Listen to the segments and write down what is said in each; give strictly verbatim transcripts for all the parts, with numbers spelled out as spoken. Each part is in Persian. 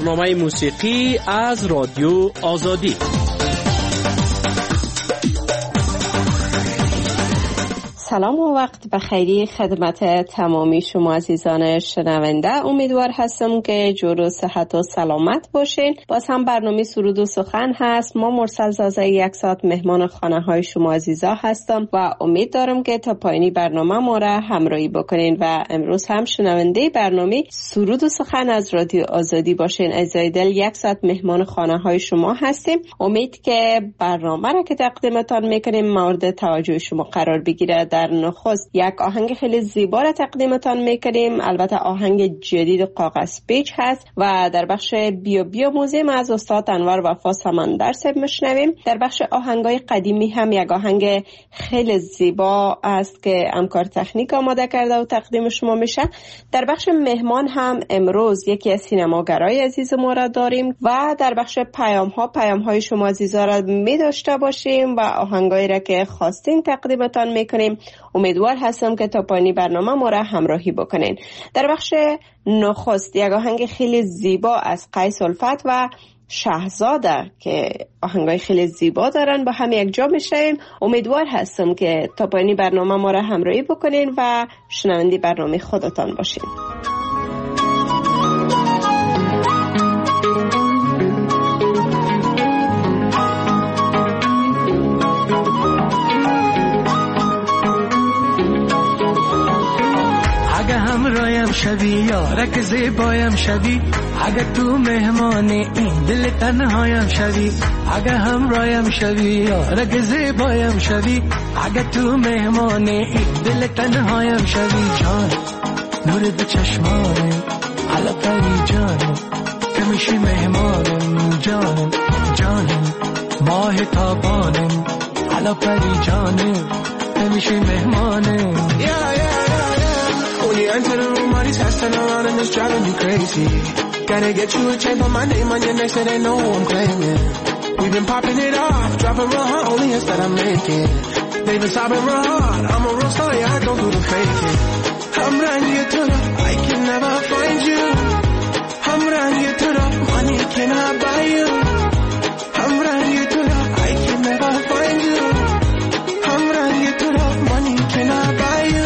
برنامه موسیقی از رادیو آزادی. سلام و وقت بخیری خدمت تمامی شما عزیزان شنونده. امیدوار هستم که جور و صحت و سلامت باشین. باز هم برنامه سرود و سخن هست. ما مرسل زازه یک ساعت مهمان خانه های شما عزیزا هستم و امید دارم که تا پایانی برنامه ما را همراهی بکنین و امروز هم شنونده برنامه سرود و سخن از رادیو آزادی باشین. عزیزای دل، یک ساعت مهمان خانه های شما هستیم. امید که برنامه را که تقدیمتان میکنیم مورد توجه شما قرار بگیره. در نخست یک آهنگ خیلی زیبا را تقدیمتان میکنیم، البته آهنگ جدید کاغذ پیچ هست و در بخش بیا بیا موزیم از استاد انور وفا سمندر صاحب میشنویم. در بخش آهنگای قدیمی هم یک آهنگ خیلی زیبا است که همکار تکنیک آماده کرده و تقدیم شما میشه. در بخش مهمان هم امروز یکی از سینماگرای عزیز ما را داریم و در بخش پیام ها پیام های شما عزیزا را می داشته باشیم و آهنگایی را که خواستین تقدیمتان میکنیم. امیدوار هستم که تا پایانی برنامه ما را همراهی بکنین. در بخش نخست یک آهنگ خیلی زیبا از قیس الفت و شهزاده که آهنگای خیلی زیبا دارن با هم یک جا میشیم. امیدوار هستم که تا پایانی برنامه ما را همراهی بکنین و شنونده برنامه خودتان باشین. همرایم شوی یارک زیبایم شوی، اگه تو مهمان این دل تنهایم شوی. اگه همرایم شوی یارک زیبایم شوی، اگه تو مهمان این دل تنهایم شوی. جان نور به چشمانم علا پری جانم، که میشی مهمانم. جانم جانم ماه تابانم علا پری جانم، که میشی مهمانم. yeah, yeah. When you enter the room, all these guys turn around and it's driving me crazy. Gotta get you a chain, put my name on your neck so they know who I'm claiming. We've been popping it off, dropping real hard, only hits that I'm making. They've been sobbing real hard, I'm a real star, yeah, I don't do the faking. I'm running you to the, I can never find you. I'm running you to the, money cannot buy you. I'm running you to the, I can never find you. I'm running you to the, money cannot buy you.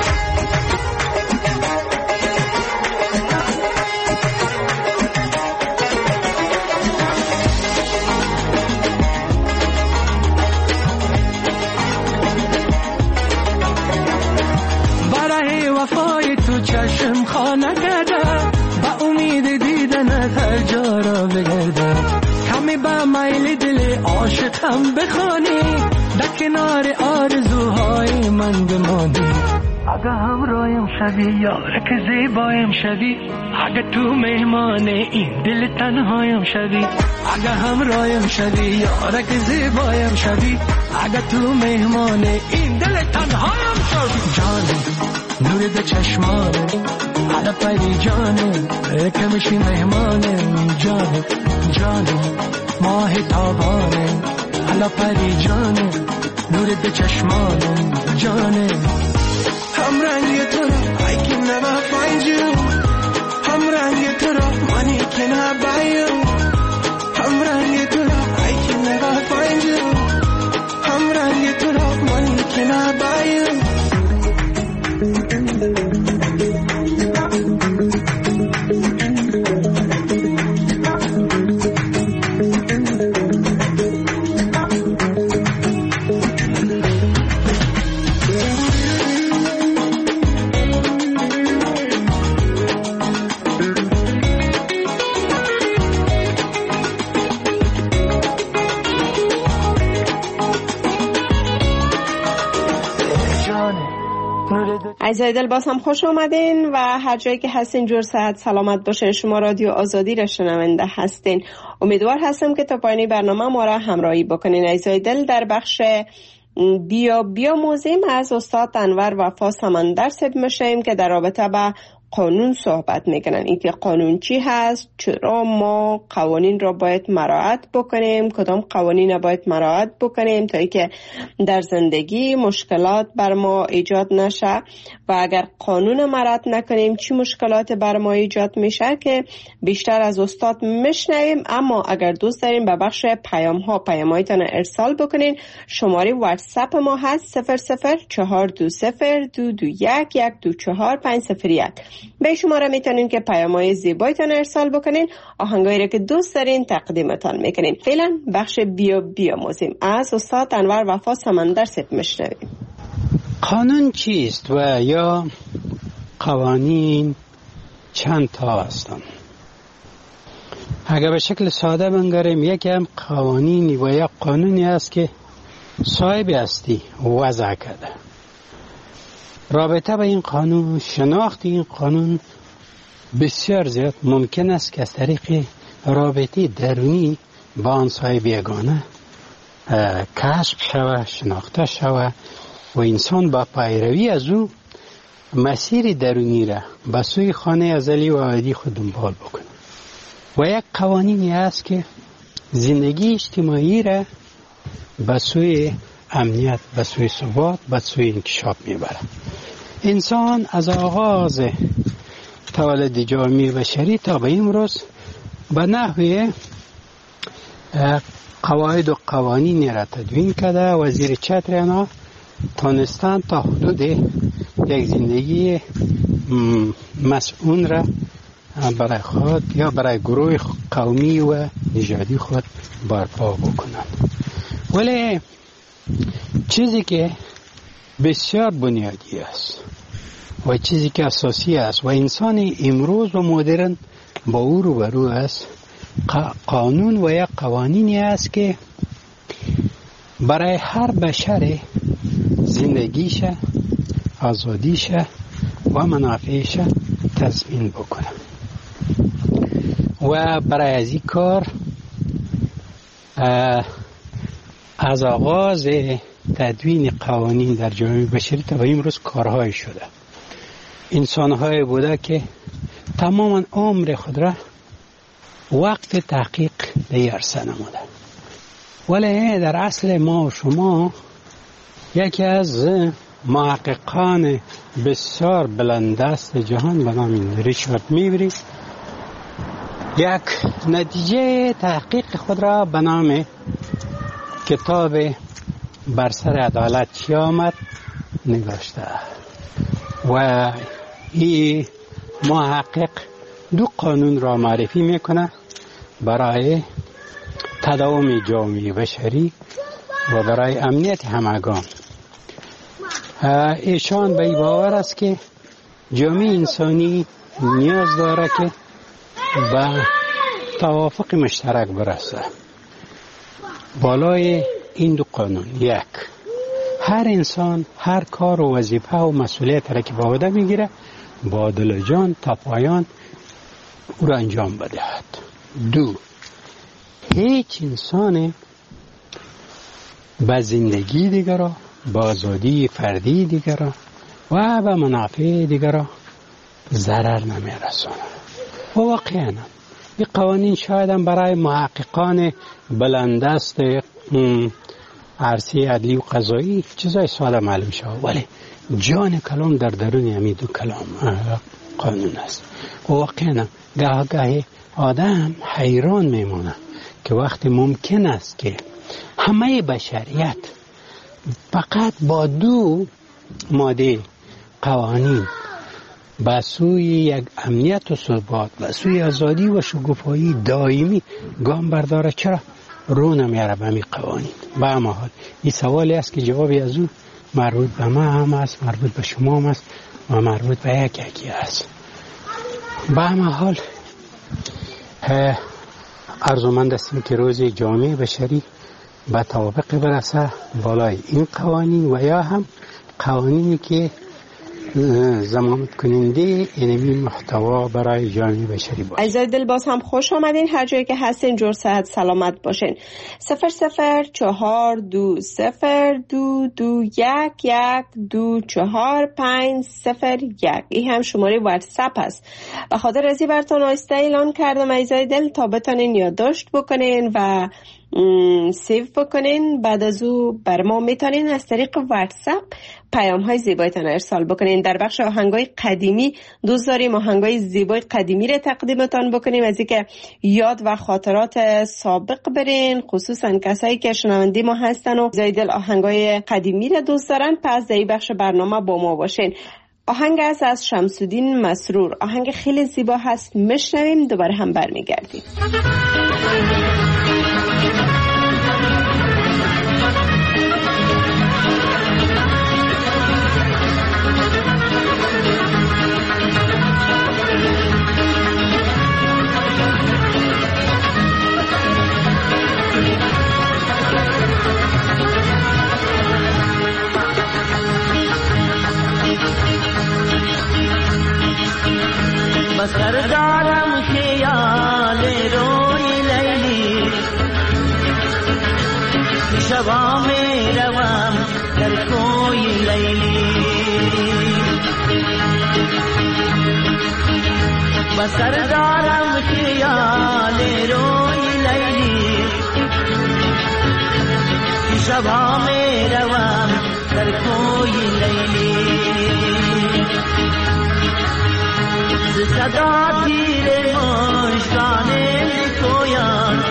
چشم خانه کرده با امید دیدنت هر جا را بگردم. کمی با میل دل عاشقم بخوانی، در کنار آرزوهای من بمانی. اگه همرایم شوی یارک زیبایم شوی، اگه تو مهمان این دل تنهایم شوی. اگه همرایم شوی یارک زیبایم شوی، اگه تو مهمان این دل تنهایم شوی. جانم نور به چشمانم علا پری جانم، که میشی مهمانم. جانم جانم ماه تابانم علا پری جانم، نور به چشمانم. جانم I'm running you to the, I can never find you. I'm running you to the, money cannot buy you. I'm running you to the, I can never find you. I'm running you to the, money cannot buy you. عزیزای دل، باز هم خوش آمدین و هر جایی که هستین جور صحت سلامت باشین. شما رادیو آزادی را شنونده هستین. امیدوار هستم که تا پایانی برنامه ما را همراهی بکنین. عزیزای دل، در بخش بیا بیا موزیم از استاد انور وفا سمندر صاحب میشیم که در رابطه با قانون صحبت میکنن، اینکه قانون چی هست، چرا ما قوانین را باید مراعات بکنیم، کدام قوانین را باید مراعات بکنیم تا اینکه در زندگی مشکلات بر ما ایجاد نشه و اگر قانون مراعات نکنیم چی مشکلات بر ما ایجاد میشه که بیشتر از استاد میشنویم. اما اگر دوست دارین به بخش پیام ها پیام‌هایتان ارسال بکنین، شماره واتساپ ما هست صفر صفر چهار دو صفر دو دو یک یک دو چهار پنج صفر یک. به شماره میتونین که پیام‌های زیبایتان ارسال بکنین، آهنگایی را که دوست دارین تقدیمتان میکنین. فعلا بخش بیا بیا موزیم از استاد انور وفا سمندر صاحب میشنویم. قانون چیست و یا قوانین چند تا هستند؟ اگر به شکل ساده بنگریم، یکی هم قوانینی و یا قانونی است که صاحب هستی وضع کرده. رابطه به این قانون، شناخت این قانون بسیار زیاد ممکن است که از طریق رابطه درونی با آن صاحب یگانه کشف شود، شناخته شود و انسان با پیروی از او مسیر درونی را به سوی خانه ازلی و ابدی خود دنبال بکنه. و یک قوانینی است که زندگی اجتماعی را به سوی امنیت، به سوی ثبات، به سوی انکشاف میبره. انسان از آغاز تولد جامعه بشری تا به امروز به نحوی قواعد و قوانین را تدوین کرده و زیر چتر آنها تانستن تا حدود یک زندگی مسئول را برای خود یا برای گروه قومی و نژادی خود برپا بکنند. ولی چیزی که بسیار بنیادی است و چیزی که اساسی است و انسان امروز و مدرن با او روبرو است، قانون و یا قوانینی است که برای هر بشر زندگیش، آزادیش و منافعش تضمین بکنه. و برای از این کار از آغاز تدوین قوانین در جامعه بشری تا به امروز کارهای شده. انسان‌های بوده که تماما عمر خود را وقت تحقیق در عرصه نموده. ولی در اصل ما و شما یکی از محققان بسیار بلندست جهان به نام ریچارد میوری یک نتیجه تحقیق خود را به نام کتاب بر سر عدالت چی آمد نگاشته و این محقق دو قانون را معرفی میکنه برای تداوم جامعه بشری و برای امنیت همگان. ایشان به این باور است که جامعه انسانی نیاز داره که به توافق مشترک برسه. بالای این دو قانون، یک، هر انسان هر کار و وظیفه و مسئولیت را که به عهده میگیره با دل و جان تا پایان او را انجام بدهد. دو، هیچ انسان به زندگی دیگر، با آزادی فردی دیگر و به منافع دیگر ضرر نمیرسونه. و واقعا این قوانین شاید هم برای محققان بلندست عرصه عدلی و قضایی چیزای ساده معلوم شود، ولی جان کلام در درون همین دو کلام قانون است. و واقعا گاه گاهی آدم حیران میمونه که وقتی ممکن است که همه بشریت فقط با دو ماده قوانین به سوی یک امنیت و ثبات، به سوی آزادی و شکوفایی دائمی گام برداره، چرا رو نمیاره به همین قوانین؟ به همه حال این سوالی است که جوابی از او مربوط به ما هم است، مربوط به شما هم است و مربوط به یک یکی است. به همه حال ارزومند استیم که روز جامعه بشری به توافق برسه بالای این قوانین و یا هم قوانینی که ضمانت کننده اینمی محتوا برای جامعه بشری باشه. عزیزای دل باز هم خوش آمدین، هر جایی که هستین جور صحت سلامت باشین. صفر صفر چهار دو صفر دو دو یک یک دو چهار پنج صفر یک، این هم شماره واتساپ است. به خاطر ازی براتون آیسته اعلان کردم عزیزای دل تا بتونین یادداشت بکنین و سیو بکنین. بعد از او بر ما میتونین از طریق واتساپ پیام های زیبایتان ارسال بکنین. در بخش آهنگای قدیمی دوست داریم آهنگای زیبای قدیمی رو تقدیمتان بکنیم، از اینکه یاد و خاطرات سابق برین، خصوصا کسایی که شنونده ما هستن و زیدل آهنگای قدیمی رو دوست دارن. پس در این بخش برنامه با ما باشین. آهنگ است از شمس‌الدین مسرور، آهنگ خیلی زیبا هست، میشنویم دوباره هم برمیگردیم. بسر دارم خیال روی لیلی، شبا می روم در کوی لیلی. بسر دارم خیال روی لیلی، شبا می روم در کوی لیلی. صدا تیر مشکان کویان،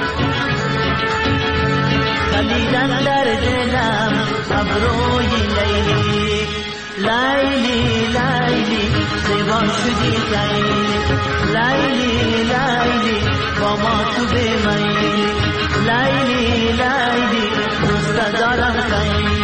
خلیدن در دلم ابروی لیلی. لیلی لیلی زیبان شدی لیلی، لیلی لیلی با ما تو بمیلی. لیلی لیلی دوست دارم خیلی.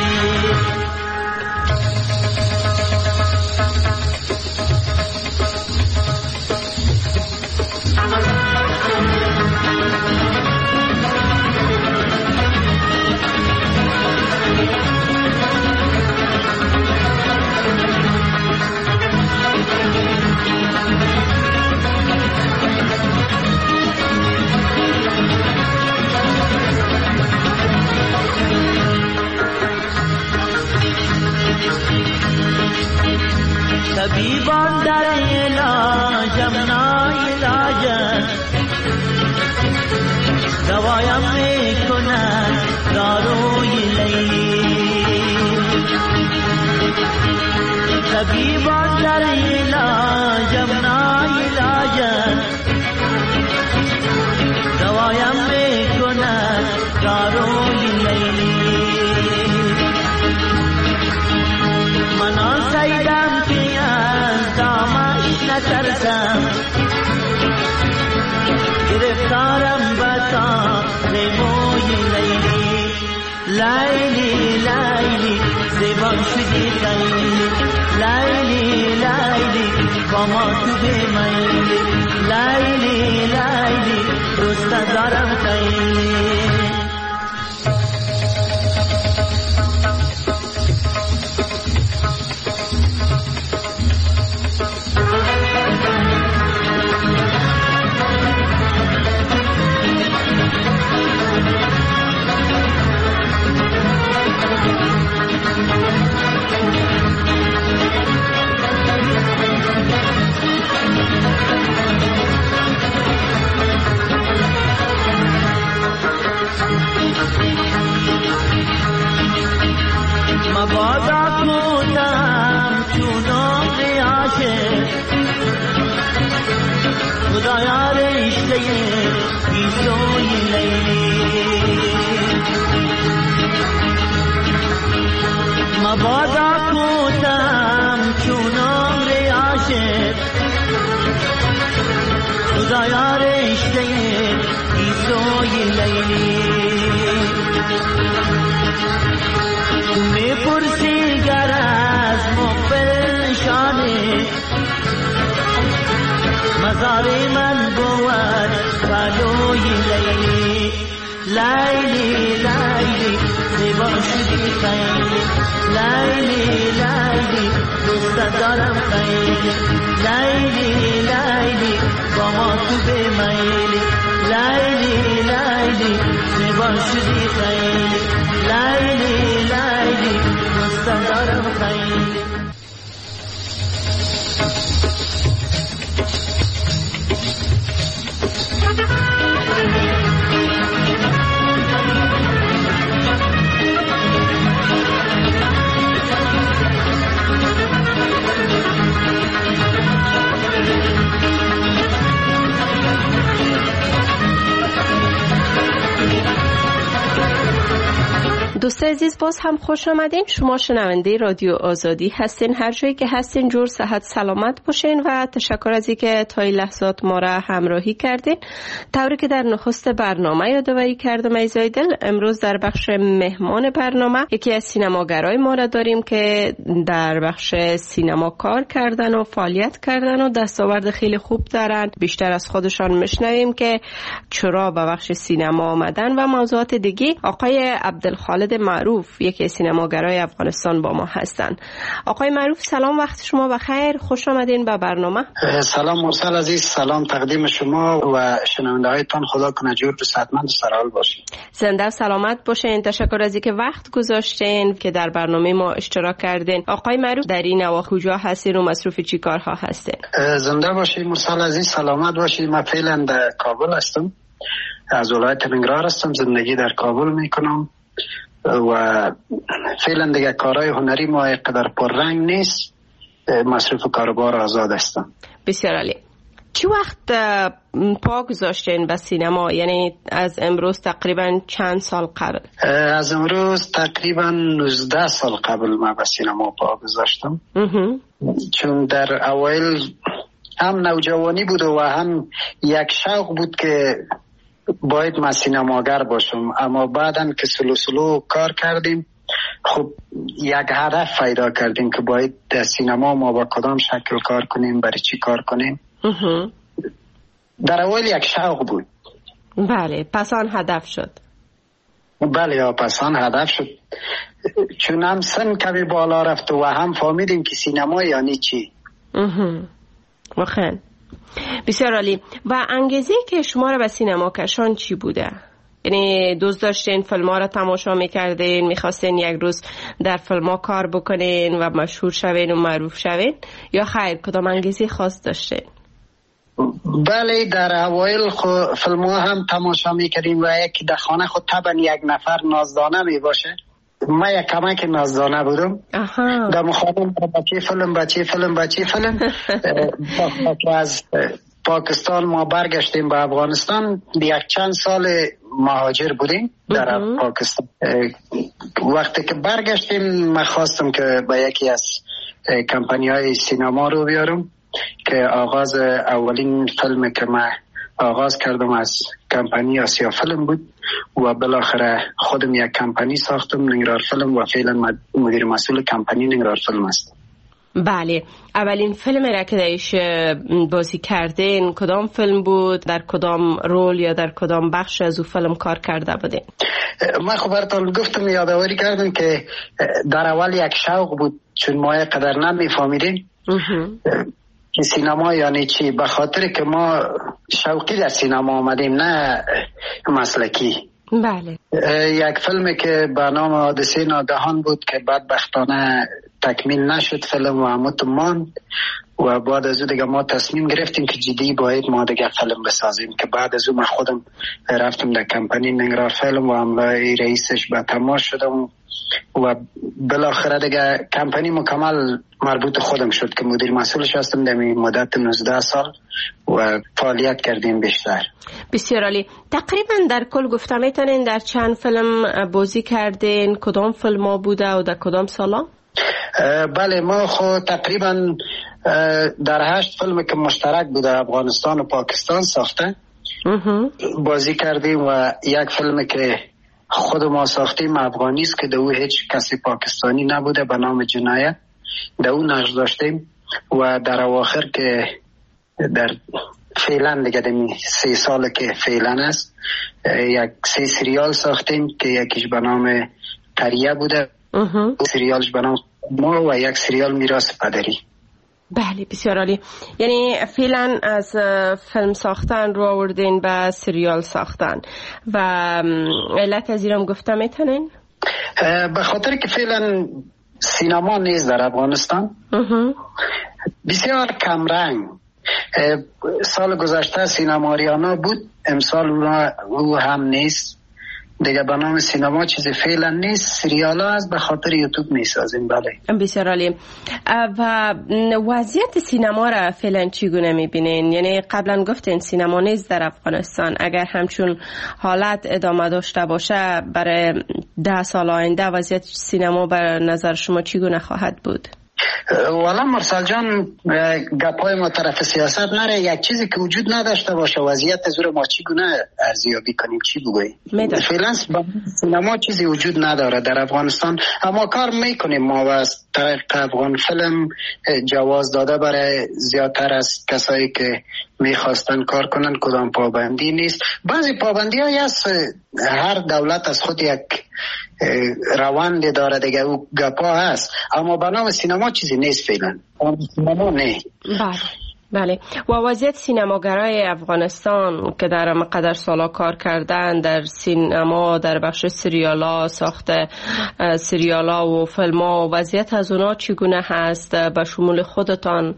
طبیبان در علاجم ناعلاجن، دوایم میکنن داروی لیلی. طبیبان در علاجم ناعلاجن، دوایم میکنن داروی لیلی. من آن سیدم که از دامش نترسم، گرفتارم بتا ریموی لیلی. لیلی لیلی زیبان شدی لیلی، لیلی لیلی با ما تو بمیلی. لیلی لیلی دوست دارم خیلی. مبادا کودم چونم ریاشه، خدایا رشته ایسوی لیلی. مبادا کودم چونم ریاشه، خدایا رشته ایسوی لیلی. می پرسی گر از مقبل نشانه، مزار من بود پلوی لیلی. لیلی لیلی زیبا شدی شدی خیلی لیلی لیلی دوست دارم خیلی لیلی لیلی با ما تو بمیلی لیلی لیلی زیبا شدی خیلی لیلی لیلی دوست دارم خیلی. دوستان عزیز باز هم خوش آمدین. شما شنونده رادیو آزادی هستین. هر جایی که هستین جور صحت سلامت باشین و تشکر از اینکه تا این لحظات ما را همراهی کردین. طوری که در نخست برنامه یادآوری کردم ایزای دل، امروز در بخش مهمان برنامه یکی از سینماگرای ما را داریم که در بخش سینما کار کردن و فعالیت کردن و دستاورد خیلی خوب دارن. بیشتر از خودشان میشنویم که چرا به بخش سینما آمدن و موضوعات دیگه. آقای عبدالخالق معروف یکی سینماگرای افغانستان با ما هستن. آقای معروف سلام، وقت شما بخیر، خوش آمدین به برنامه. سلام مرسل عزیز، سلام تقدیم شما و شنونده هایتان. خدا کنه جور و صحتمند و سرحال باشین. زنده و سلامت باشین. تشکر از اینکه وقت گذاشتین که در برنامه ما اشتراک کردین. آقای معروف در این نواحی کجا هستین و مصروف چی کارها هستین؟ زنده باشین مرسل عزیز، سلامت باشین. من فعلا در کابل هستم، از ولایت ننگرهار هستم، زندگی در کابل میکنم و فعلا دیگه کارهای هنری ما قدر پررنگ نیست، مصروف کاربار آزاد هستم. بسیار عالی. چی وقت پا گذاشتین به سینما؟ یعنی از امروز تقریبا چند سال قبل؟ از امروز تقریبا نوزده سال قبل ما به سینما پا گذاشتم. چون در اوایل هم نوجوانی بود و هم یک شوق بود که باید ما سینماگر باشم، اما بعدن که سلو سلو کار کردیم خب یک هدف پیدا کردیم که باید در سینما ما با کدام شکل کار کنیم، برای چی کار کنیم. در اول یک شوق بود. بله، پس آن هدف شد. بله یا پس آن هدف شد، چون هم سن کمی بالا رفت و هم فهمیدیم که سینما یعنی چی. واقعا بسیار عالی. و انگیزه که شما را به سینما کشان چی بوده؟ یعنی دوست داشتین فیلم ها را تماشا میکردین، میخواستین یک روز در فیلم ها کار بکنین و مشهور شوین و معروف شوین، یا خیر کدام انگیزه خاص داشتین؟ بله، در اوایل خود فیلم ها هم تماشا میکردیم و یکی در خانه خود طبعا یک نفر نازدانه میباشه. من یک کمک نازدانه بودم. در مخابم بچه فیلم بچه فیلم بچه فیلم از پاکستان ما برگشتیم به افغانستان. یک چند سال مهاجر بودیم در پاکستان. وقتی که برگشتیم من خواستم که با یکی از کمپانی های سینما رو بیارم که آغاز اولین فیلم که من آغاز کردم از کمپانی آسیا فیلم بود و بالاخره خودم یک کمپانی ساختم، ننگرهار فیلم، و فعلا مدیر مسئول کمپانی ننگرهار فیلم هستم. بله، اولین فیلم را که درش بازی کردین کدام فیلم بود؟ در کدام رول یا در کدام بخش از او فیلم کار کرده بودین؟ من خب براتون گفتم، یادآوری کردم که در اول یک شوق بود، چون ما قدر نمیفهمیدیم که سینما یعنی چی، به خاطر که ما شوقی در سینما آمدیم نه مسلکی. بله. یک فیلمی که به نام حادثه ناگهان بود که بدبختانه تکمیل نشد فیلم و هموت ماند و بعد از او دیگه ما تصمیم گرفتیم که جدی باید ما دیگه فیلم بسازیم، که بعد از او من خودم رفتم در کمپانی ننگرهار فیلم و عملای رئیسش به تماس شدم و بالاخره دیگه کمپانی مکمل مربوط خودم شد که مدیر مسئولش هستم در مدت نوزده سال و فعالیت کردیم بیشتر. بسیار عالی. تقریبا در کل گفته میتونین در چند فیلم بازی کردین؟ کدام فیلم ها بوده و در کدام سالا؟ بله، ما خود تقریبا در هشت فیلم که مشترک بوده افغانستان و پاکستان ساخته بازی کردیم و یک فیلم که خود ما ساختیم افغانی است که در او هیچ کسی پاکستانی نبوده به نام جنایت، در او نقش داشتیم و در اواخر که در فعلا دیگه دمی سه سال که فعلا است یک سه سریال ساختیم که یکیش به نام قریه بوده سریالش بنام ما و یک سریال میراث پدری. بله بسیار عالی. یعنی فعلا از فیلم ساختن رو آوردین به سریال ساختن و علت از ایران گفته میتونین؟ به خاطر که فعلا سینما نیست در افغانستان، بسیار کم رنگ. سال گذشته سینما آریانا بود، امسال او هم نیست دیگه. به نام سینما چیزی فعلا نیست، سریال ها از به خاطر یوتیوب میسازیم. بله بسیار عالی. و وضعیت سینما را فعلا چگونه میبینین؟ یعنی قبلا گفتین سینما نیست در افغانستان، اگر همچون حالت ادامه داشته باشه برای ده سال آینده وضعیت سینما بر نظر شما چگونه خواهد بود؟ والا مرسل جان، گپای ما طرف سیاست نره، یک چیزی که وجود نداشته باشه وضعیت زور ما چگونه ارزیابی کنیم، چی بگوییم؟ فعلا سینما چیزی وجود نداره در افغانستان، اما کار میکنیم ما و از طریق افغان فیلم جواز داده برای زیادتر از کسایی که میخواستن کار کنن، کدام پابندی نیست. بعضی پابندی های هست، هر دولت از خود یک روند داره دیگه، او گپا هست، اما به نام سینما چیزی نیست فعلا. سینما نه. بله بله. و وضعیت سینماگرای افغانستان که در مقدر سالا کار کردن در سینما، در بخش سریالا، ساخت سریالا و فیلما، وضعیت از اونا چگونه هست به شمول خودتان،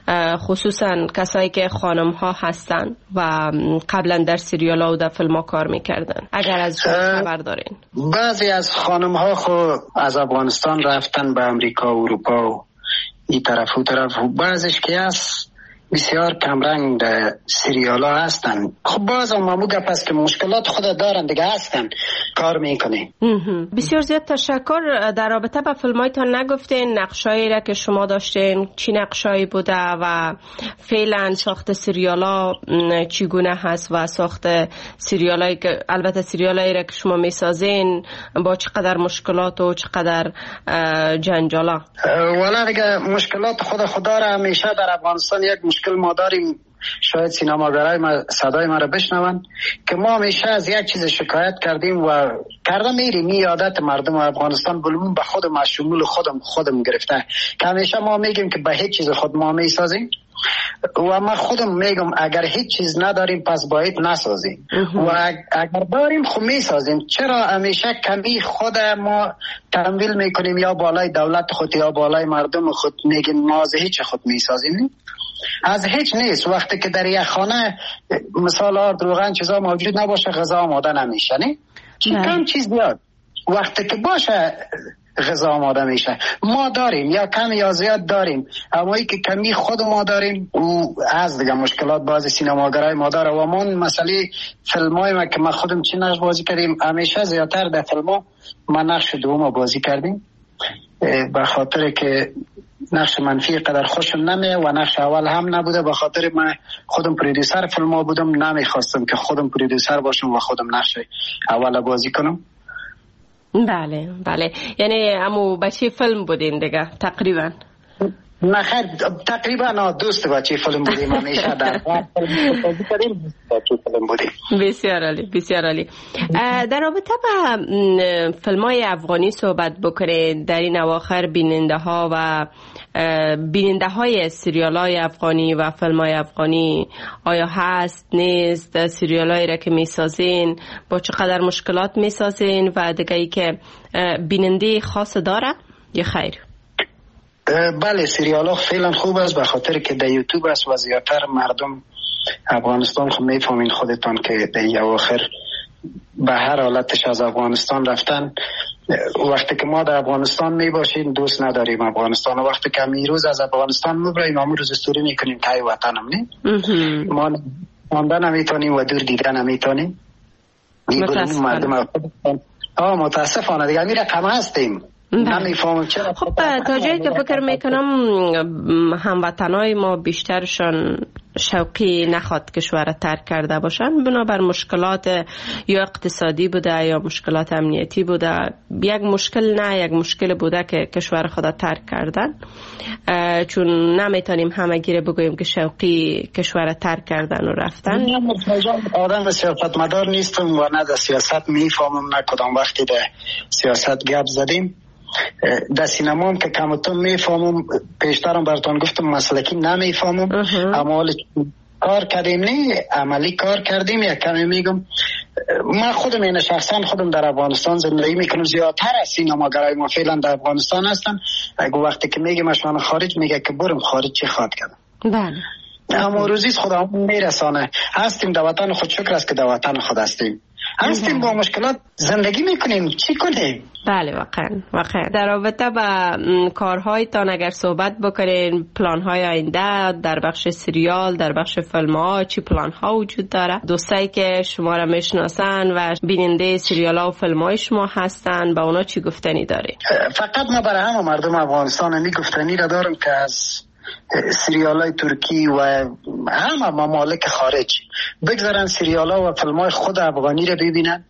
خصوصا کسایی که خانم ها هستن و قبلا در سریالا و در فیلما کار میکردن، اگر از شما خبر دارین؟ بعضی از خانم ها خو از افغانستان رفتن به امریکا و اروپا و این طرف و طرف، بعضیش که هست بسیار کمرنگ در سریال ها هستن. خب باز هم ممو گپ است که مشکلات خود دارن دیگه، هستن کار میکنه. بسیار زیاد تشکر. در رابطه با فیلمایتان نگفتین نقشایی را که شما داشتین چی نقشایی بوده و فعلا ساخت سریال ها چگونه هست و ساخت سریال هایی که البته سریال هایی را که شما میسازین با چقدر مشکلات و چقدر جنجالا؟ والا دیگه مشکلات خود خدا را همیشه در افغانستان یک مشکل ما داریم. شاید سینماگرای ما صدای ما را بشنون که ما همیشه از یک چیز شکایت کردیم و کرده میریم، این عادت مردم افغانستان بلمون به خودم از شمول خودم خودم گرفته که همیشه ما میگیم که به هیچ چیز خود ما میسازیم و ما خودم میگم اگر هیچ چیز نداریم پس باید نسازیم و اگر داریم خود میسازیم. چرا همیشه کمی خود ما تمویل میکنیم یا بالای دولت خود یا بالای مردم خود میگیم ما از هیچ خود میسازیم؟ از هیچ نیست. وقتی که در یک خانه مثال آرد روغن چیزا موجود نباشه غذا آماده نمیشه، نه؟ کم چیز بیاد وقتی که باشه غذا آماده میشه. ما داریم یا کم یا زیاد داریم، اما ای که کمی خود ما داریم او از دیگه مشکلات بعضی سینماگرای ما داره. و من مسئله فیلم های ما که ما خودم چی نقش بازی کردیم، همیشه زیادتر در فیلم ها ما نقش دوم بازی کردیم به خاطر که نقش منفی قدر خوشم نمیه و نقش اول هم نبوده. به خاطر من خودم پرودوسر فیلم ها بودم، نمیخواستم که خودم پرودوسر باشم و خودم نقش اول بازی کنم. بله بله. یعنی امو بچه فیلم بودین دیگه تقریبا؟ نه خیر تقریبا نه، دوست بچه فیلم بودیم همیشه در بازی کردیم بچه فیلم بودیم. بسیار عالی بسیار عالی. در رابطه با فیلم های افغانی صحبت بکنید. در این اواخر بیننده ها و بیننده های سریال های افغانی و فیلم های افغانی آیا هست نیست؟ سریال هایی را که می سازین با چقدر مشکلات می سازین و دیگه ای که بیننده خاص داره یا خیر؟ بله سریال ها فعلا خوب است به خاطر که در یوتیوب است و زیادتر مردم افغانستان خود میفهمین خودتان که در این اواخر به هر حالتش از افغانستان رفتن. وقتی که ما در افغانستان می باشیم دوست نداریم افغانستان، و وقتی که می روز از افغانستان میبریم همون روز استوری میکنیم تای وطنم نه ما ماندن نمیتونیم و دور دیدن نمیتونیم. متاسفانه آه متاسفانه دیگه می رقم هستیم. خب تا جایی که فکر میکنم هموطنای ما بیشترشان شوقی نخواد کشور ترک کرده باشن بنابر مشکلات یا اقتصادی بوده یا مشکلات امنیتی بوده. یک مشکل نه یک مشکل بوده که کشور خود ترک کردن، چون نمیتونیم همه گیره بگوییم که شوقی کشور ترک کردن و رفتن. آدم سیاست مدار نیستم و نه در سیاست میفهمم، نه کدام وقتی در سیاست گپ زدیم. در سینما هم که کمتون میفهمم، پیشترم براتون گفتم مسلکی نمیفهمم، اما حال کار کردیم نه عملی کار کردیم. یک کمی میگم من خودم این شخصا خودم در افغانستان زندگی میکنم، زیادتر از سینماگرای ما فعلا در افغانستان هستن. اگه وقتی که میگم من خارج میگه که برم خارج چی خواد کردم. بله. اما روزیست خدا میرسانه. هستیم در وطن خود، شکر است که در وطن خود هستیم. هستیم با مشکلات زندگی میکنیم، چی کنیم؟ بله واقعا واقعا. در رابطه با کارهایتان اگر صحبت بکنین، پلان‌های آینده در بخش سریال، در بخش فیلم‌ها چی پلان‌ها وجود داره؟ دوستایی که شما را میشناسن و بیننده سریال‌ها و فیلم‌های شما هستن، با اونا چی گفتنی داری؟ فقط ما برای همه مردم افغانستان می گفتنی را دارم که از سریالای ترکی و همه ممالک خارج بگذارن سریالا و فیلمای خود افغانی رو ببینن،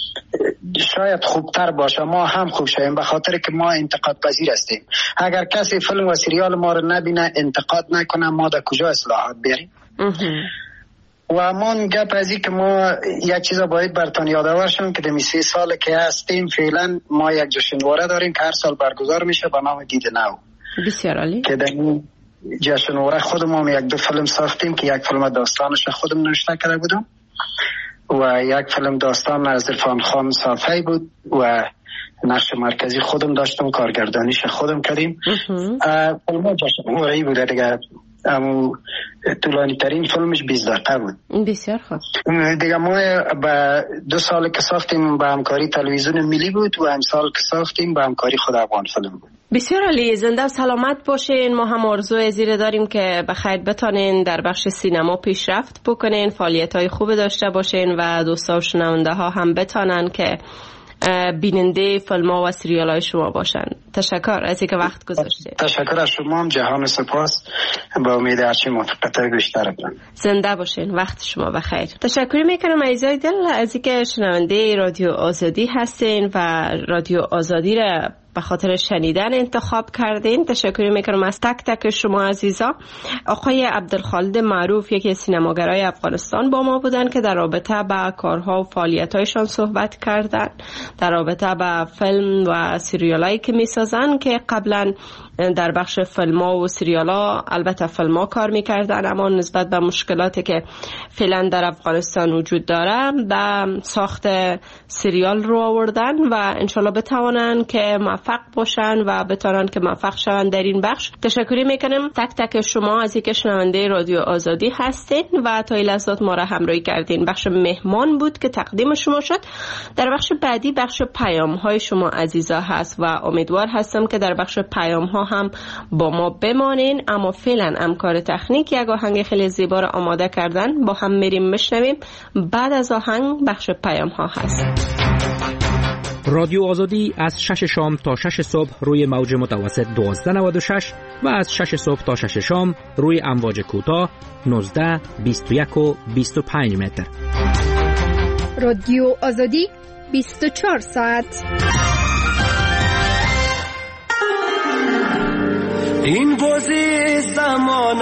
شاید خوبتر باشه، ما هم خوب شویم، به خاطر که ما انتقاد پذیر هستیم. اگر کسی فیلم و سریال ما رو نبینه، انتقاد نکنه، ما در کجا اصلاحات بیاریم؟ و من گپ ازی که ما یک چیزا باید براتون یادآور شم که دمی سه سال که هستیم فعلا ما یک جشنواره داریم که هر سال برگزار میشه به نام دید نو. بسیار عالی. که در جشنواره خودمون یک دو فیلم ساختیم که یک فیلم داستانش خودم نوشته کرده بودم و یک فیلم داستان از عرفان خان صافی بود و نقش مرکزی خودم داشتم، کارگردانیش خودم کردیم. فیلم جشنواره بوده دیگه، امو طولانی ترین فیلمش بیست دقیقه بود. بسیار خوب. دیگه ما با دو سال که ساختیم با همکاری تلویزیون ملی بود و امسال که ساختیم با همکاری خود افغان فیلم بود. بسیار عالی، زنده و سلامت باشین. ما هم آرزوی زیر داریم که بخیر بتانین در بخش سینما پیشرفت بکنین، فعالیت‌های خوب داشته باشین و دوستا و شنونده ها هم بتانن که بیننده فیلم‌ها و سریال‌های شما باشن. تشکر از اینکه وقت گذاشتید. تشکر از شما هم، جهان سپاس. با امید هرچی موفقیت‌های بیشتر بدن. زنده باشین، وقت شما بخیر. تشکر میکنم عزیزای دل از اینکه شنونده رادیو آزادی هستین و رادیو آزادی را به خاطر شنیدن انتخاب کردین. تشکر میکنم از تک تک شما عزیزا. آقای عبدالخالد معروف یکی از سینماگرای افغانستان با ما بودن که در رابطه با کارها و فعالیت‌هایشان صحبت کردن، در رابطه با فیلم و سریالایی که میسازن که قبلا در بخش فیلم‌ها و سریال‌ها، البته فیلم‌ها کار می‌کردن اما نسبت به مشکلاتی که فعلا در افغانستان وجود داره به ساخت سریال رو آوردن و انشالله بتوانن که موفق باشن و بتوانن که موفق شون در این بخش. تشکر میکنم تک تک شما از اینکه شنونده رادیو آزادی هستین و تا این لحظات ما را همراهی کردین. بخش مهمان بود که تقدیم شما شد. در بخش بعدی بخش پیام‌های شما عزیزا هست و امیدوار هستم که در بخش پیام‌ها هم با ما بمانین. اما فعلا همکار تکنیک یک آهنگ خیلی زیبا را آماده کردن، با هم میریم میشنویم. بعد از آهنگ بخش پیام ها هست. رادیو آزادی از شش شام تا شش صبح روی موج متوسط دوازده نود و شش و از شش صبح تا شش شام روی امواج کوتاه نوزده، بیست و یک و بیست و پنج متر. رادیو آزادی بیست و چهار ساعت. این بازی زمان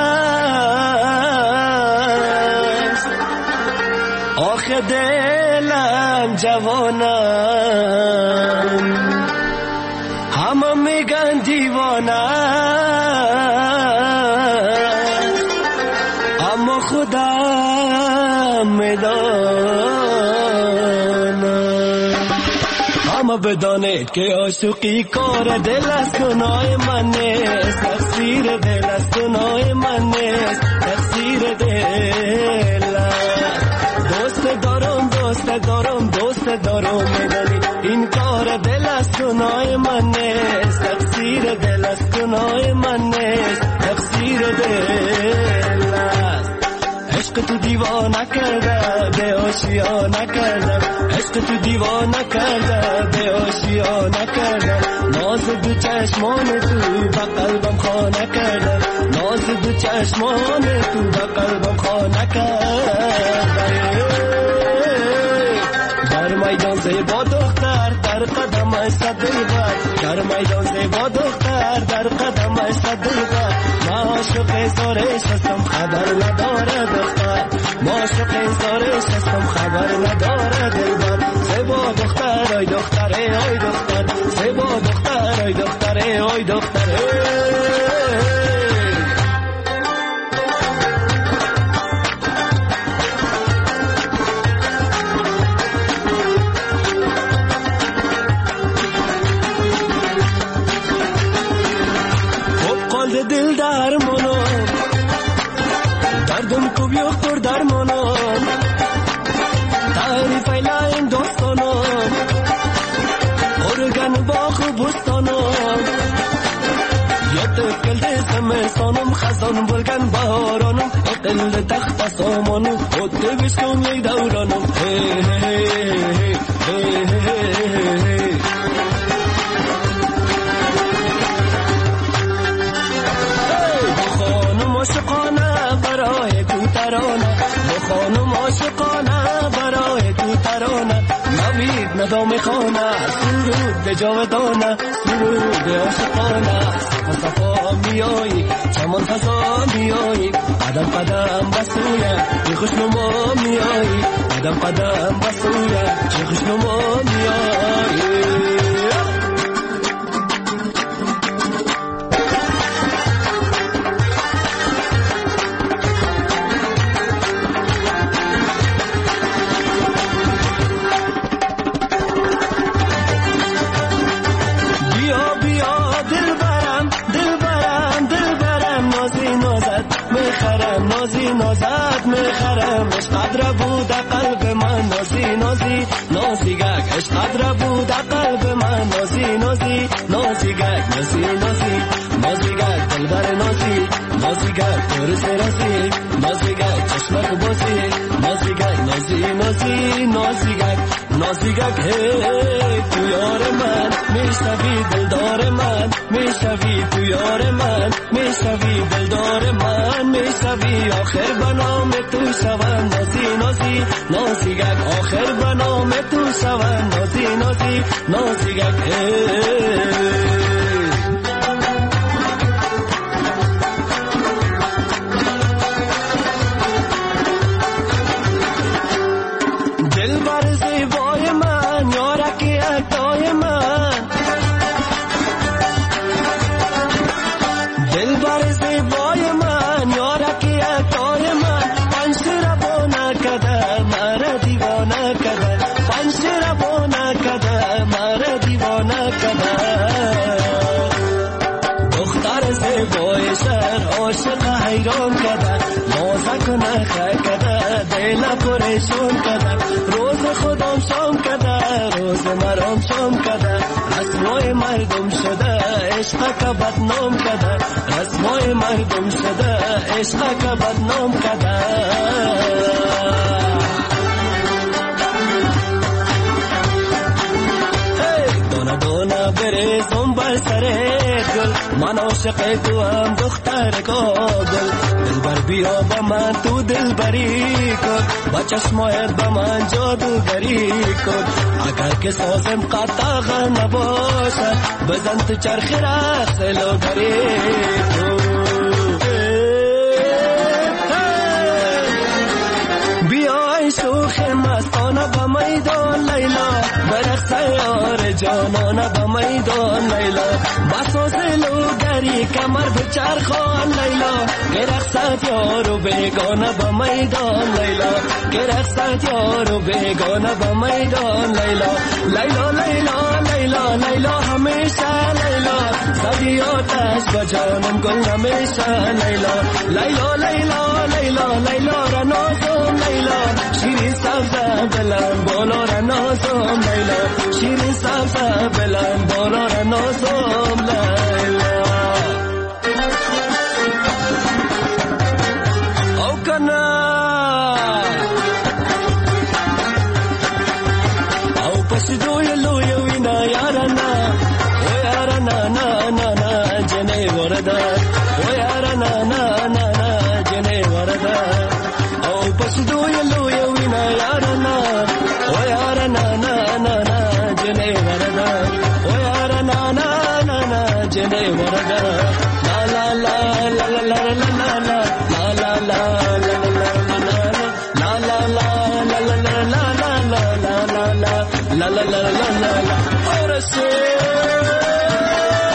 است، آخه دلم جوانم، همه میگن دیوانم، اما خودم میدانم. همه بدانید که عاشقی کار دل است، گناه من نیست، تقصیر دل است، گناه من نیست، تقصیر دل است. دوست دارم دوست دارم دوست دارم، میدانی این کار دل است، گناه من نیست، تقصیر دل است، گناه من نیست، تقصیر دل است. عشق تو دیوانه کرده به آشیانه کردم، عشق تو دیوانه کرده به آشیانه کردم. ناز دو چشمان تو به قلبم خانه کردم، ناز دو چشمان تو به قلبم خانه کردم. در میدان زیبا دختر در قدمش صد دلبر، در میدان زیبا دختر در قدمش صد دلبر. ما عاشق زارش هستم خبر نداره دختر، ما عاشق زارش هستم خبر نداره دلبر. زیبا دختر آی دختر ای آی دختر، زیبا دختر آی دختره آی دختره دل درمانم دردم کو بیاختر درمانم تعریف ایلایم داستانم ارگن باخ و بستانم یاد کل زمستانم خزان بلگن بهارانم اقل تخت سامانم خود بشکن یک دورانم هی هی هی هی هی عاشقانه برای تو ترانه بخوانم عاشقانه برای تو ترانه نوید ندام خانه سرود به جاودانه سرود عاشقانه صفا صفا میایی چمان فضا میایی قدم قدم بسویه چه خوشنما میایی قدم قدم بسویه چه خوشنما میایی نازی نازد میخرم عشق قدر بود قلب من نازی نازی نازی گک عشق قدر بود قلب من نازی نازی نازی گک نازی نازی نازی گک دلبر نازی نازی گک ترس رازی نازی گک چشمک بازی نازی گک نازی نازی نازی گک نازی گک هی تو یار من میشوی دلدار من میشوی تو یار من میشوی دلدار من میشوی آخر بنام تو شوم نازی نازی نازی گک آخر بنام تو شوم نازی نازی نازی گک دل بر زیبای من یارکی اکتای من دل بر زیبای من یارکی اکتای من پنج ربانه کده مرا دیوانه کده پنج ربانه کده مرا دیوانه کده دختر زیبای شهر عاشق حیران کده نازک و نخه کده دل پریشان کده روز خودم شام کده روز مرام شام کده رسمای مردم شده عشق که بدنام کده رسمای مردم شده عشق که بدنام کده دانه دانه بریزم بر سر گل من عاشق تو هم دختر کابل دلبر بیا با من تو دلبری کن با چشمایت با من جادوگری کن اگر که سازم قطعه نباشد بزن تو چرخ رقص لوگری کن بیای شوخ مستانه با میدان لیلا برقص یار جانانه با میدان لیلا بساز لوگری کمر به چرخان لیلا که رقصت یارو بیگانه با میدان لیلا که رقصت یارو بیگانه با میدان لیلا لیلا لیلا لیلا لیلا همیشه لیلا صدیاتش با جانم گل همیشه لیلا لیلا لیلا لیلا لیلا را نازم لیلا شیرین سبزه بلند بالا را نازم لیلا شیرین سبزه بلند بالا را نازم لیلا او کنا او پس دوی لوی وینا یارنا او یارنا نا نا نا جنه وردا او یارنا نا نا نا جنه وردا او پس دوی لوی وینا یارنا او یارنا نا نا نا جنه وردا او یارنا نا نا نا جنه وردا لا لا لا لا لا لا لا لا لا لا لا لا لا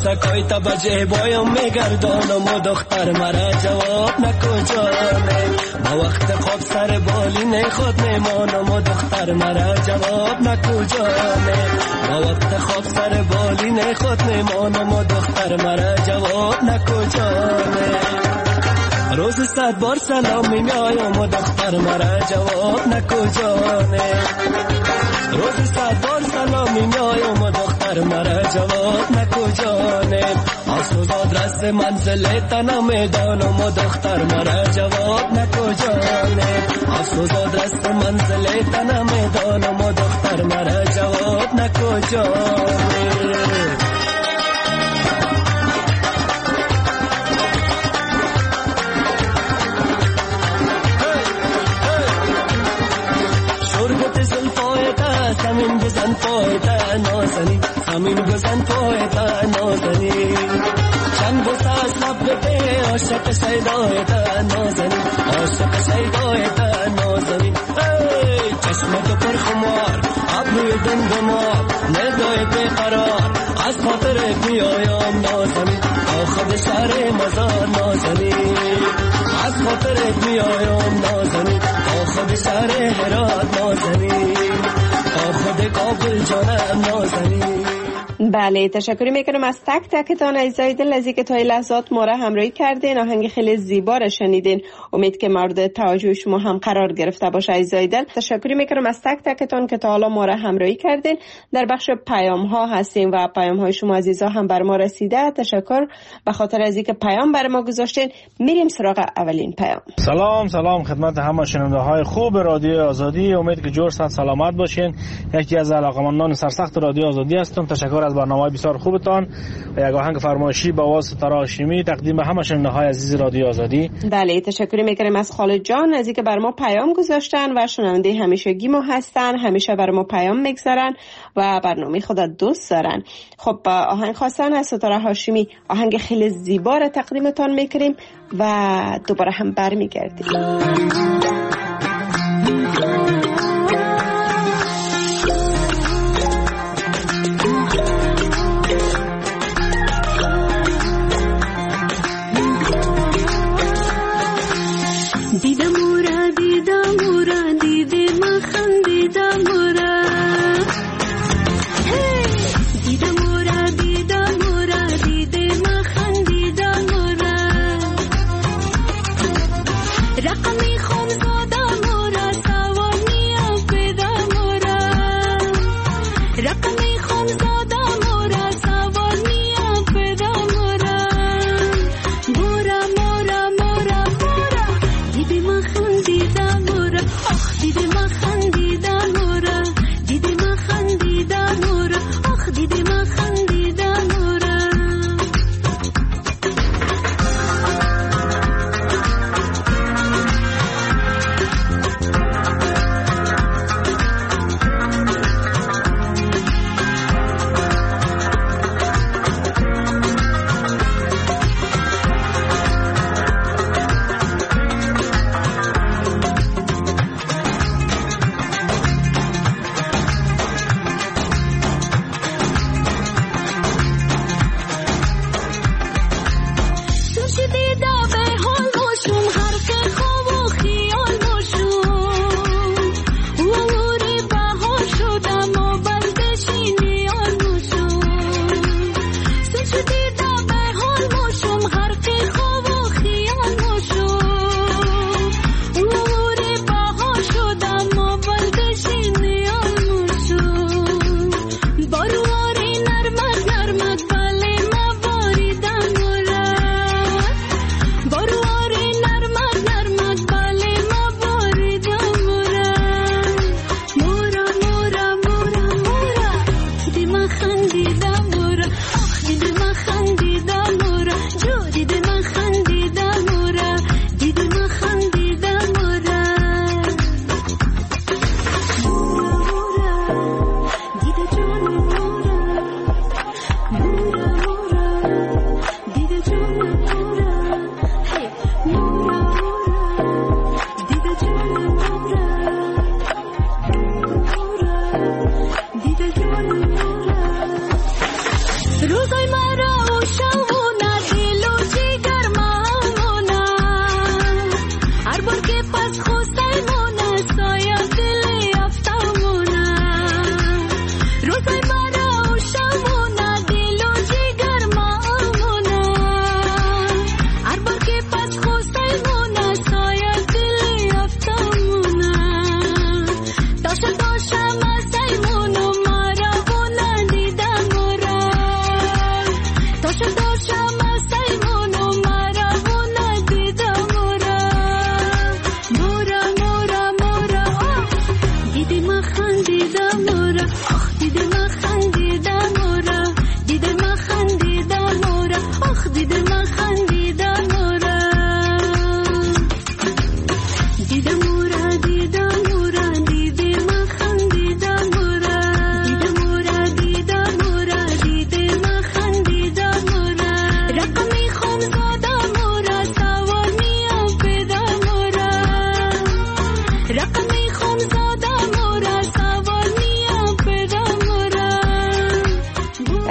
عروسکای تا بجه بایم میگردانم و دختر مرا جواب نکجانه با وقت خواب سر بالین خود میمانم و دختر مرا جواب نکجانه با وقت خواب سر بالین خود میمانم و دختر مرا جواب نکجانه روز صد بار سلام میایم و دختر مرا جواب نکجانه روز صد بار سلام میایم و دختر مرا جواب نکجانه آسوز آدرس منزل تنم میدانم و دختر مرا جواب نکجانه آسوز آدرس منزل تنم میدانم و دختر مرا جواب نکجانه زمین بزن پایت نازنی زمین بزن پایت نازنی چند بوسه از لب بده عاشق شیدایت نازنی عاشق شیدایت نازنی ای چشمتو پر خمار ابروی دندمار ندای بیقرار از خاطرت میایم نازنی تا خود شهر مزار نازنی از خاطرت میایم نازنی تا خود شهر هرات نازنی خود کابل جانم نازنی. بله تشکر میکنم از تک تکتان عزیزای دل از اینکه تا این لحظات ما را همراهی کردین. آهنگ خیلی زیبا را شنیدین. امید که مورد توجه شما هم قرار گرفته باشه عزیزای دل. تشکر میکنم از تک تکتان که تا حالا ما را همراهی کردین. در بخش پیام ها هستیم و پیام های شما عزیزا هم بر ما رسیده. تشکر به خاطر از اینکه پیام بر ما گذاشتین. میریم سراغ اولین پیام. سلام سلام خدمت همه شنونده های خوب رادیو آزادی. امید که جور صحت سلامت باشین. یکی از علاقمندان سرسخت رادیو آزادی هستم. تشکر از برنامه بسیار خوبتان و یک آهنگ فرمایشی با آواز ستاره هاشمی تقدیم به همه شنونده های عزیز رادیو آزادی. بله تشکر میکنیم از خالد جان از اینکه بر ما پیام گذاشتن و شنونده همیشگی ما هستن. همیشه بر ما پیام میگذارن و برنامه خود دوست دارن. خب آهنگ خواستن از ستاره هاشمی آهنگ خیلی زیبا را تقدیمتان میکنیم و دوباره هم برمیگردیم.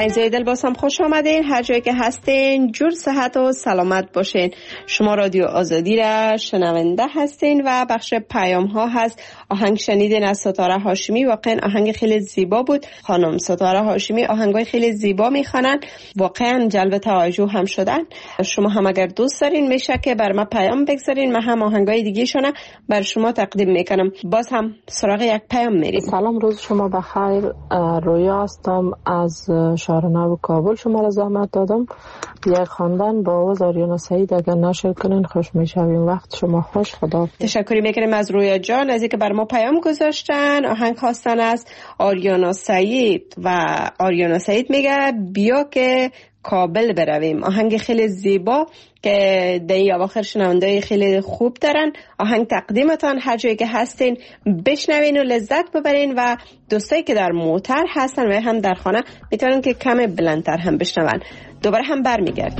عزیزای دل باز هم خوش آمدین. هر جایی که هستین جور صحت و سلامت باشین. شما رادیو آزادی را شنونده هستین و بخش پیام ها هست. آهنگ شنیدین از ستاره هاشمی، واقعا آهنگ خیلی زیبا بود. خانم ستاره هاشمی آهنگای خیلی زیبا میخوانن، واقعا جلب توجه هم شدن. شما هم اگر دوست دارین میشه که بر ما پیام بگذارین، من هم آهنگای دیگه شونه بر شما تقدیم میکنم. باز هم سراغ یک پیام میریم. سلام، روز شما بخیر. رویا هستم از شهرنو کابل. شما را زحمت دادم یک خواندن با آواز آریانا سعید اگر نشر کنین خوش میشویم. وقت شما خوش. خدا تشکری میکنیم از رویا جان از اینکه بر ما پیام گذاشتن. آهنگ خواستن از آریانا سعید و آریانا سعید میگه بیا که کابل برویم. آهنگ خیلی زیبا که در اواخر شنونده خیلی خوب دارن. آهنگ تقدیمتان، هر جایی که هستین بشنوین و لذت ببرین و دوستایی که در موتر هستن و هم در خانه میتونن که کم بلندتر هم بشنون. دوباره هم برمیگردیم.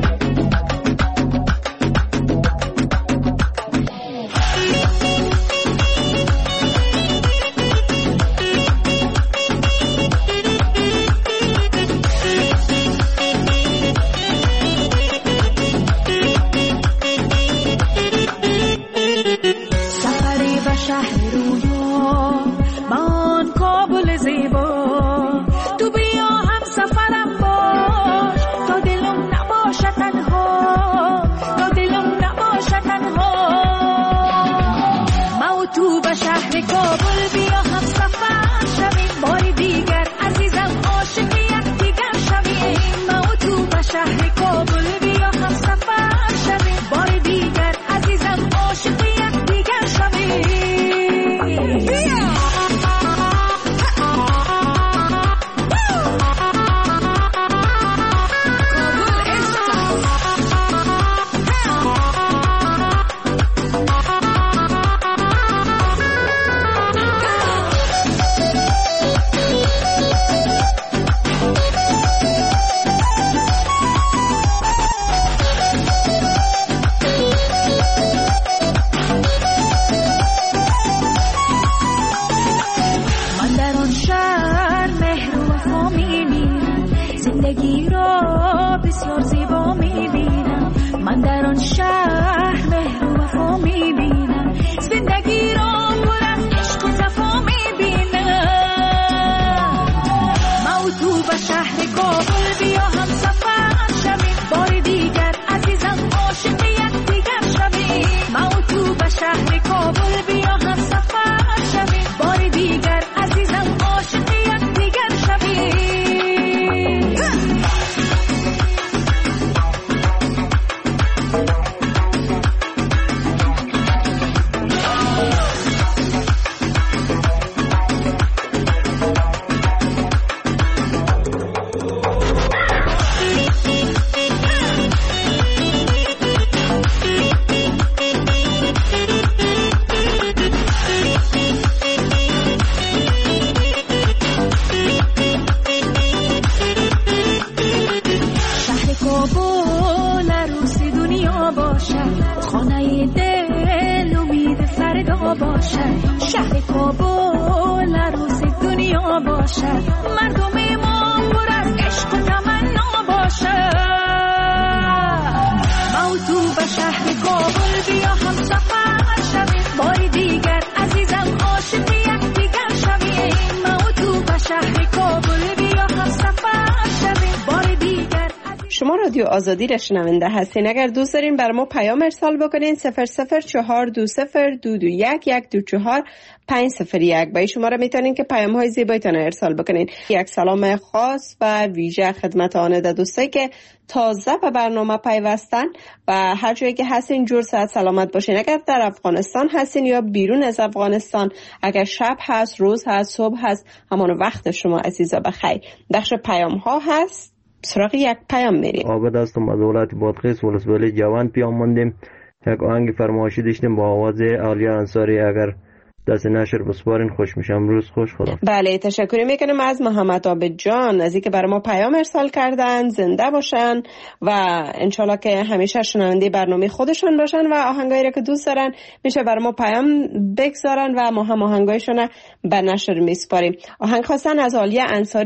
شما رادیو آزادی را شنونده هستین. اگر دوست دارین بر ما پیام ارسال بکنین صفر صفر چهار دو صفر دو دو یک یک دو چهار پنج صفر یک با این شماره میتونین که پیام های زیبایتان ارسال بکنین. یک سلام خاص و ویژه خدمت آنده دوستایی که تازه به برنامه پیوستن و هر جایی که هستین جور صحت سلامت باشین. اگر در افغانستان هستین یا بیرون از افغانستان، اگر شب هست، روز هست، صبح هست، همان وقت شما عزیزا بخیر. بخش پیام ها هست. سراغ یک پیام میریم. آباد هستم از ولایت بادغیس ولسوالی جوان پیام موندیم. یک آهنگ فرمایشی داشتیم با آواز عالیه انصاری، اگر دست نشر بسپارین خوش میشم. روز خوش. خدا. بله تشکر میکنم از محمد عابد جان از اینکه برای ما پیام ارسال کردن. زنده باشن و انشالله که همیشه شنونده برنامه خودشون باشن و آهنگایی را که دوست دارن میشه برای ما پیام بگذارن و ما هم آهنگایشون به نشر میسپاریم. آهنگ خواستن از عالیه انصاری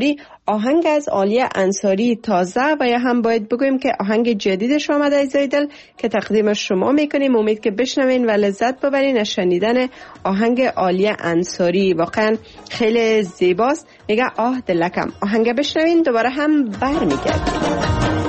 آهنگ از عالیه انصاری تازه و یا هم باید بگویم که آهنگ جدیدش آمده ای زایدل که تقدیم شما میکنیم. امید که بشنوین و لذت ببرین از شنیدن آهنگ عالیه انصاری. واقعا خیلی زیباست. میگه آه دلکم. آهنگ بشنوین دوباره هم برمیگردیم.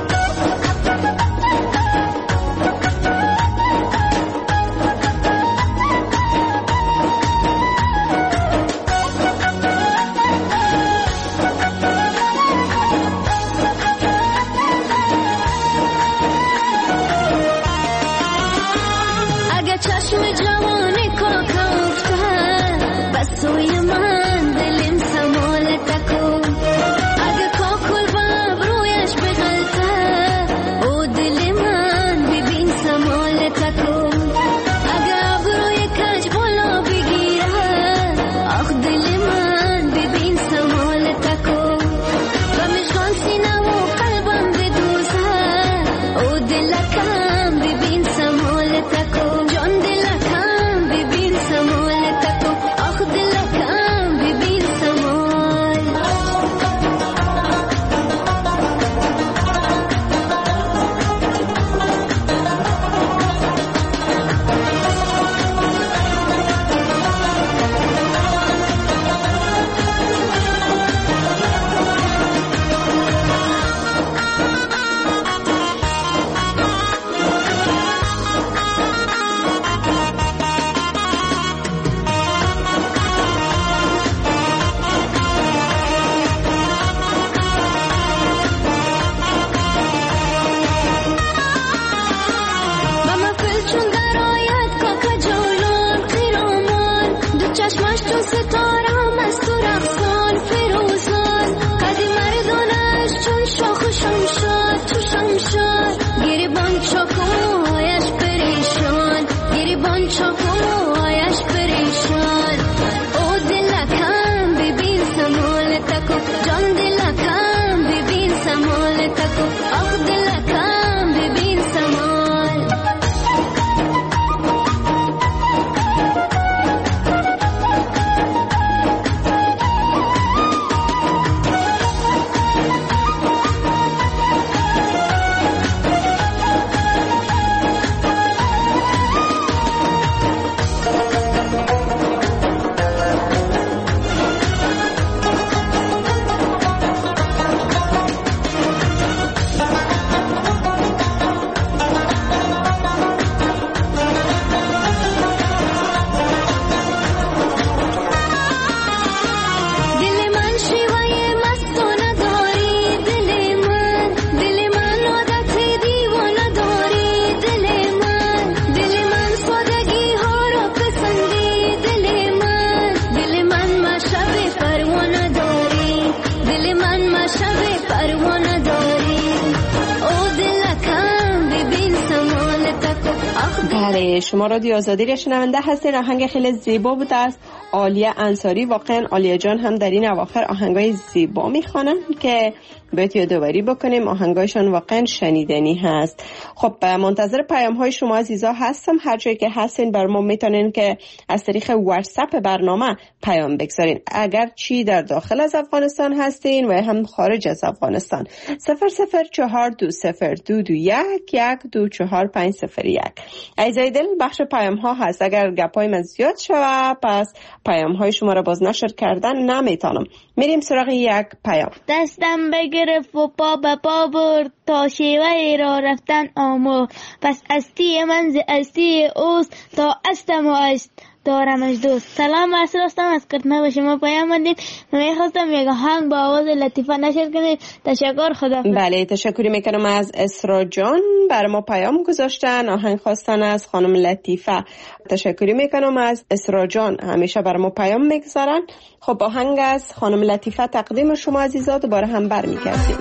شما رادیو آزادی را شنونده هستین. آهنگ خیلی زیبا بوده است عالیه انصاری. واقعا عالیه جان هم در این اواخر آهنگای زیبا میخوانن که باید یادآوری بکنیم آهنگایشان واقعا شنیدنی هست. خب منتظر پیام های شما عزیزا هستم. هر جایی که هستین بر ما میتونین که از طریق واتساپ برنامه پیام بگذارین. اگر چی در داخل از افغانستان هستین و هم خارج از افغانستان. صفر صفر چهار دو صفر دو دو یک یک دو چهار پنج صفر یک. عزیزای دل بخش پیام ها هست. اگر گپای من زیاد شوه پس پیام های شما را باز نشر کردن نمیتونم. میریم سراغ یک پیام. دستم بگرفت و پا به پا برد تا شیوه را رفتن آمو. پس استی من ز استی اوست تا استم و است دارمش دوست. سلام عرض هستم از کرتنه به شما پیام مدید. میخواستم یک آهنگ با آواز لطیفه نشر کنید. تشکر. خدا. بله تشکری میکنم از اسرا جان بر ما پیام گذاشتن. آهنگ خواستن از خانم لطیفه. تشکری میکنم از اسرا جان همیشه بر ما پیام میگذارن. خب آهنگ از خانم لطیفه تقدیم شما عزیزا دوباره هم برمیگردیم.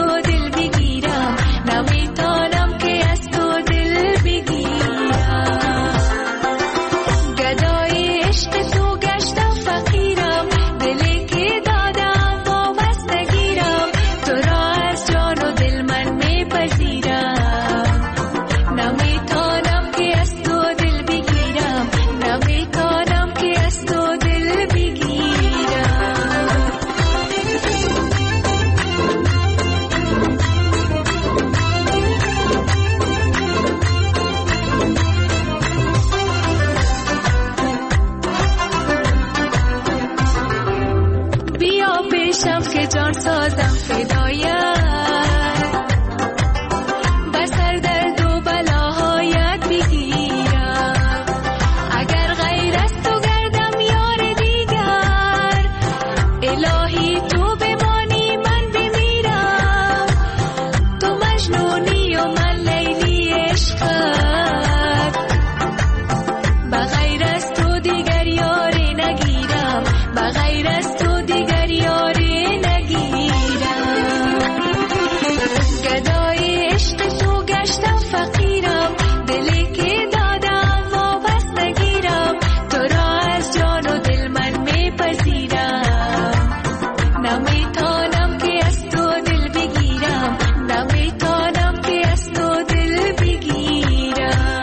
نمیتونم که از تو دل بگیرم. میشم که جان سازم فدایت، بسر درد و بلاهایت بگیرم. اگر غیر از تو گردم یار دیگر، الهی تو بمانی من بمیرم. تو مجنونی و من لیلی عشقت، بغیر از تو دیگر یاری نگیرم، بغیر از تو دیگر یاری نگیرم. گدای عشق تو گشتم فقیرم، دلی که دادم واپس نگیرم. تو را از جان و دل من میپذیرم، نمیتانم که از تو دل بگیرم، نمیتانم که از تو دل بگیرم.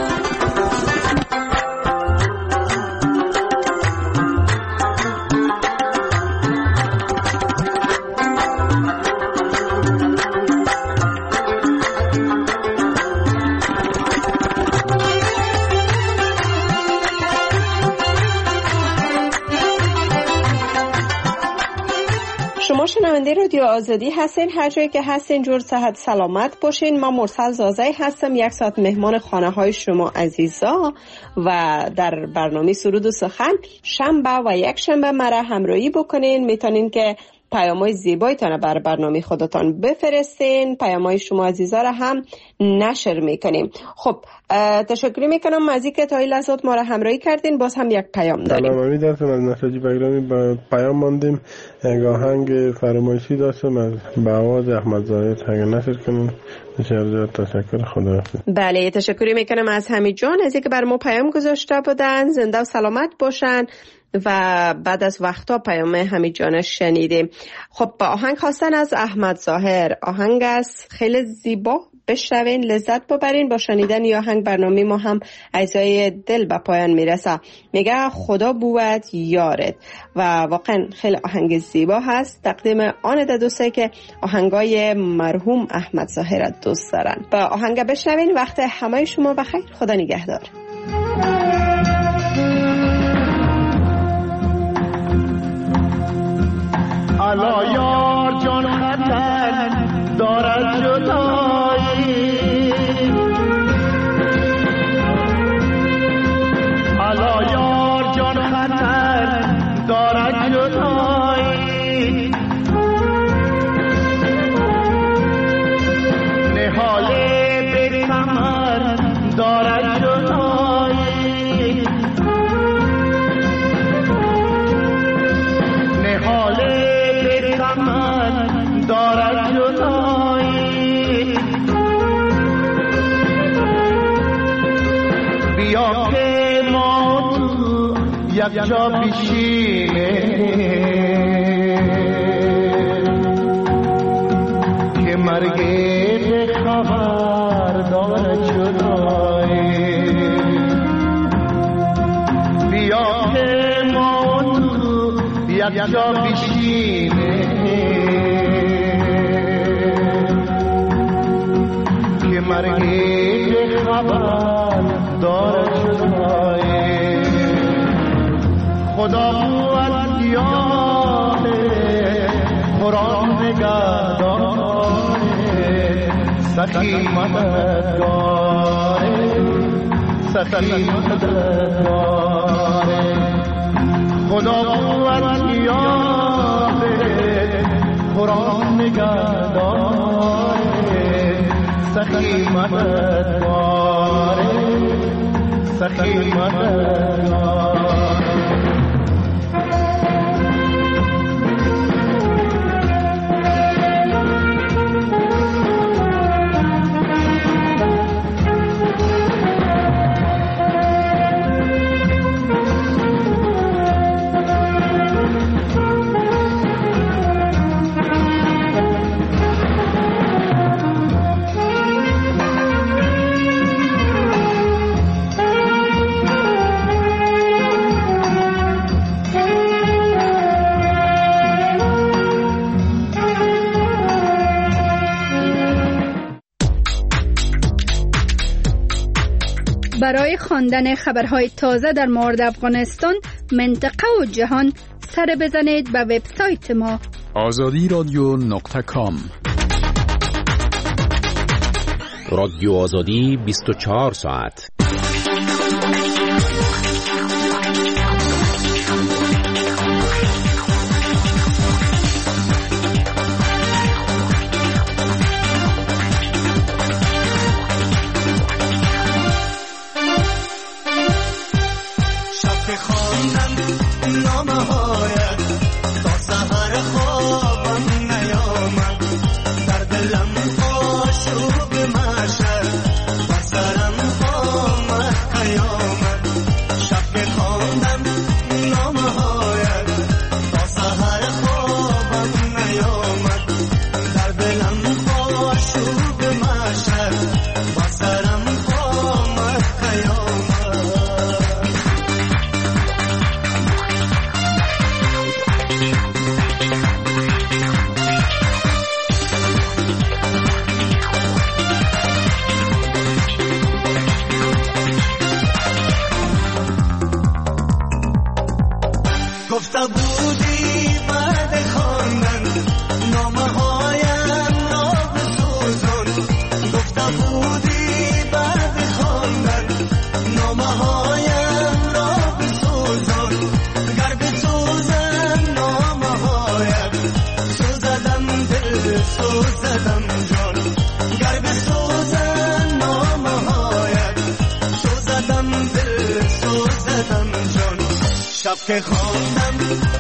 شما شنونده رادیو آزادی هستین، هر جایی که هستین جور صحت سلامت باشین. ما مرسل زازای هستم، یک ساعت مهمان خانه های شما عزیزا و در برنامه سرود و سخن شنبه و یک شنبه مرا همراهی بکنین. میتونین که پیام‌های زیبایتان بر برنامه خودتان بفرستین، پیام‌های شما عزیزا را هم نشر میکنیم. خب تشکر میکنم از اینکه تا این لحظات ما را همراهی کردین. باز هم یک پیام داریم. سلام، امید هستم از نساجی بگرامی. با پیام ماندیم، یک آهنگ فرمایشی داشتم از به آواز احمد ظاهر، اگه نشر کنین بسیار تشکر. خدا حافظ. بله تشکر میکنم از حمید جان از اینکه بر ما پیام گذاشته بودن. زنده و سلامت باشن و بعد از وقتا پیام حمید جانش شنیدیم. خب با آهنگ خواستن از احمد ظاهر، آهنگ است خیلی زیبا، بشنوین لذت ببرین. با شنیدن یا آهنگ برنامه ما هم عزای دل به پایان میرسه. میگه خدا بود یارت و واقعا خیلی آهنگ زیبا هست. تقدیم آن ده دوسته که آهنگای مرحوم احمد ظاهر دوست دارن. با آهنگ بشنوین. وقت همه شما بخیر. خدا نگهدار. الا یار جان خطر دارد جدایی، الا یار جان خطر دارد جدایی. نهاله به کمر دارد جدایی، نهاله من دارد جدایی. بیا که ما تو یک جا بشینه، که مرگ به خبر دارد جدایی. بیا که ما تو یک جا بشینه، که مرگی به خبر دارد شدایی. خدا بود یاره قرآن نگهداره، سخی مددگاره، سخی مددگاره. خدا بود یاره قرآن نگهداره، سخی مددگاره، سخی مددگاره. برای خواندن خبرهای تازه در مورد افغانستان، منطقه و جهان سر بزنید به وبسایت ما آزادی رادیو نقطه کام. رادیو آزادی بیست و چهار ساعت. شب که خواندم